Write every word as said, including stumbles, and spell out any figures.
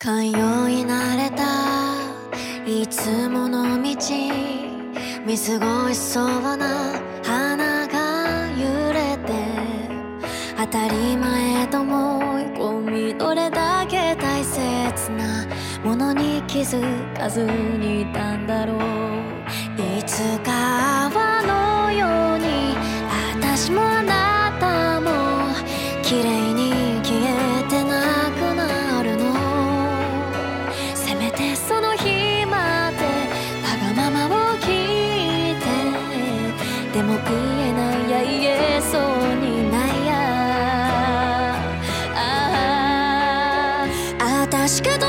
通い慣れたいつもの道、見過ごしそうな花が揺れて、当たり前と思い込み、どれだけ大切なものに気づかずにいたんだろう。いつか泡のように私もあなたも綺麗に消えてなくなるの。せめてその日までわがままを聞いて、でも言えないや言えそうにないや。ああ、確かと